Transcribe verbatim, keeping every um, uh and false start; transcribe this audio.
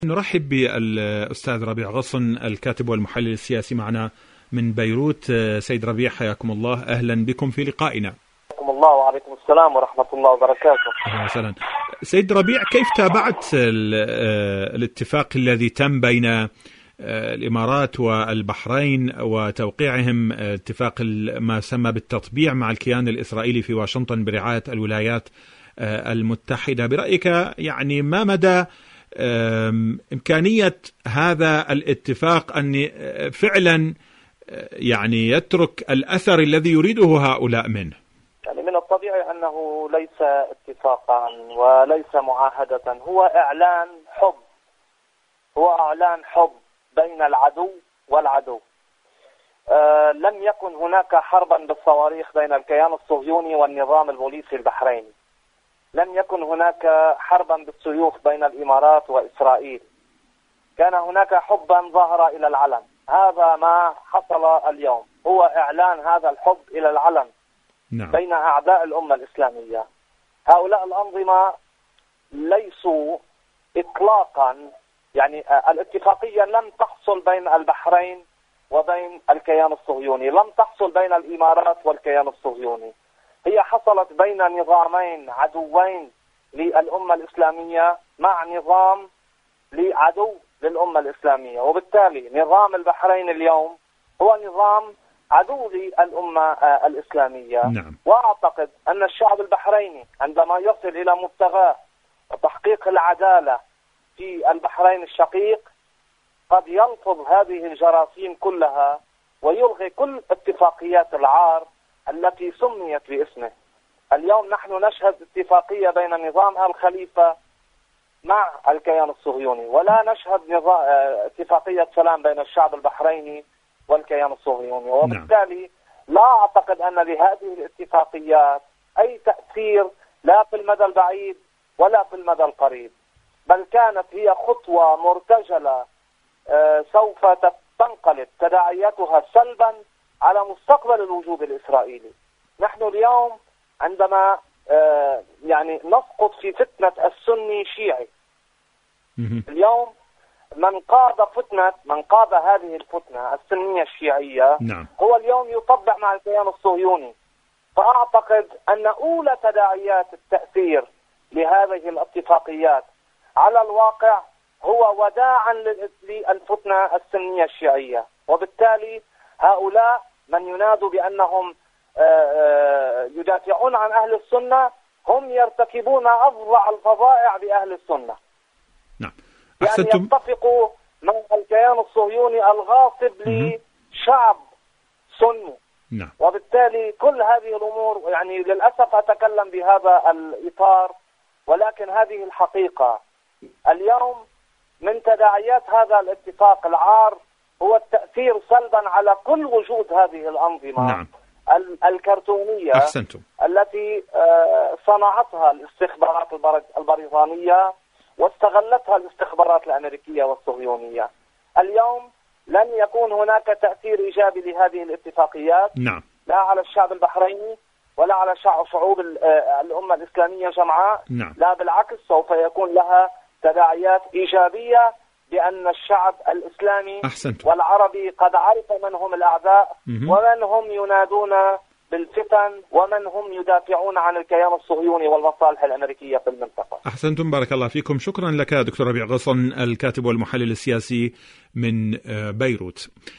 نرحب بالأستاذ ربيع غصن الكاتب والمحلل السياسي معنا من بيروت. سيد ربيع حياكم الله، أهلا بكم في لقائنا. حياكم الله وعليكم السلام ورحمة الله وبركاته. أهلا وسهلا. سيد ربيع، كيف تابعت الاتفاق الذي تم بين الإمارات والبحرين وتوقيعهم اتفاق ما سمى بالتطبيع مع الكيان الإسرائيلي في واشنطن برعاية الولايات المتحدة؟ برأيك يعني ما مدى إمكانية هذا الاتفاق أن فعلا يعني يترك الأثر الذي يريده هؤلاء منه؟ يعني من الطبيعي أنه ليس اتفاقا وليس معاهدة، هو إعلان حب، هو إعلان حب بين العدو والعدو. آه لم يكن هناك حربا بالصواريخ بين الكيان الصهيوني والنظام البوليسي البحريني، لم يكن هناك حربا بالسيوف بين الإمارات وإسرائيل، كان هناك حبا ظهر إلى العلن. هذا ما حصل اليوم، هو إعلان هذا الحب إلى العلن. نعم. بين أعداء الأمة الإسلامية. هؤلاء الأنظمة ليسوا إطلاقا، يعني الاتفاقية لم تحصل بين البحرين وبين الكيان الصهيوني، لم تحصل بين الإمارات والكيان الصهيوني، هي حصلت بين نظامين عدوين للأمة الإسلامية مع نظام لعدو للأمة الإسلامية، وبالتالي نظام البحرين اليوم هو نظام عدو للأمة الإسلامية. نعم. وأعتقد أن الشعب البحريني عندما يصل إلى مبتغاه وتحقيق العدالة في البحرين الشقيق قد يلفظ هذه الجراثيم كلها ويلغي كل اتفاقيات العار التي سميت باسمه. اليوم نحن نشهد اتفاقية بين نظام آل خليفة مع الكيان الصهيوني، ولا نشهد نظام اتفاقية سلام بين الشعب البحريني والكيان الصهيوني، وبالتالي لا أعتقد أن لهذه الاتفاقيات أي تأثير لا في المدى البعيد ولا في المدى القريب، بل كانت هي خطوة مرتجلة سوف تنقلب تداعياتها سلبا على مستقبل الوجود الإسرائيلي. نحن اليوم عندما يعني نسقط في فتنة السني شيعي، اليوم من قاد فتنة من قاد هذه الفتنة السنية الشيعية. نعم. هو اليوم يطبع مع الكيان الصهيوني. فأعتقد أن أولى تداعيات التأثير لهذه الاتفاقيات على الواقع هو وداعا للفتنة السنية الشيعية، وبالتالي هؤلاء من ينادوا بأنهم يدافعون عن أهل السنة هم يرتكبون أفظع الفظائع بأهل السنة. نعم. يعني يتفقوا مع الكيان الصهيوني الغاصب لشعب سني. نعم. وبالتالي كل هذه الأمور، يعني للأسف أتكلم بهذا الإطار، ولكن هذه الحقيقة. اليوم من تداعيات هذا الاتفاق العار هو التأثير سلبا على كل وجود هذه الأنظمة. نعم. الكرتونية. أحسنتم. التي صنعتها الاستخبارات البريطانية واستغلتها الاستخبارات الأمريكية والصهيونية. اليوم لن يكون هناك تأثير إيجابي لهذه الاتفاقيات. نعم. لا على الشعب البحريني ولا على شعوب الأمة الإسلامية جمعاء. نعم. لا بالعكس، سوف يكون لها تداعيات إيجابية، بأن الشعب الإسلامي أحسنتم. والعربي قد عرف من هم الأعداء ومن هم ينادون بالفتن ومن هم يدافعون عن الكيان الصهيوني والمصالح الأمريكية في المنطقة. أحسنتم، بارك الله فيكم. شكرا لك دكتور ربيع غصن الكاتب والمحلل السياسي من بيروت.